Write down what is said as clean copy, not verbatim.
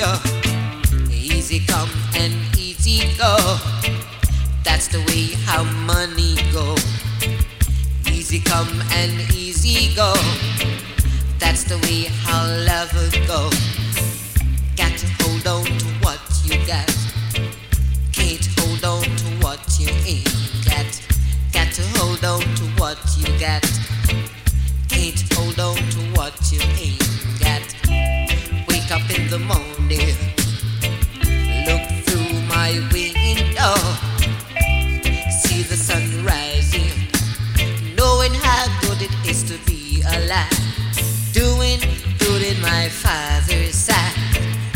yo. Easy come and easy go. That's the way how money go. Easy come and easy go. That's the way how love would go. Got to hold on to what you got. Can't hold on to what you ain't got. Got to hold on to what you got. Can't hold on to what you ain't got. Wake up in the morning, look through my window, see the sun rising, knowing how good it is to be alive. Doing good in my fire.